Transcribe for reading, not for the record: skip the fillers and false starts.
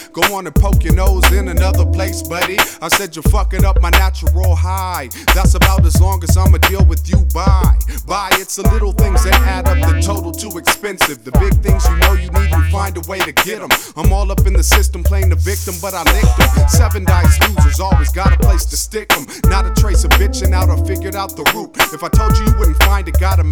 Go on and poke your nose in another place, buddy. I said you're fucking up my natural high. That's about as long as I'ma deal with you. Bye. It's the little things that add up, the total too expensive. The big things you know you need, you find a way to get them. I'm all up in the system playing the victim, but I licked them. 7 dice losers always got a place to stick them. Not a trace of bitching out, I figured out the root. If I told you you wouldn't find it, gotta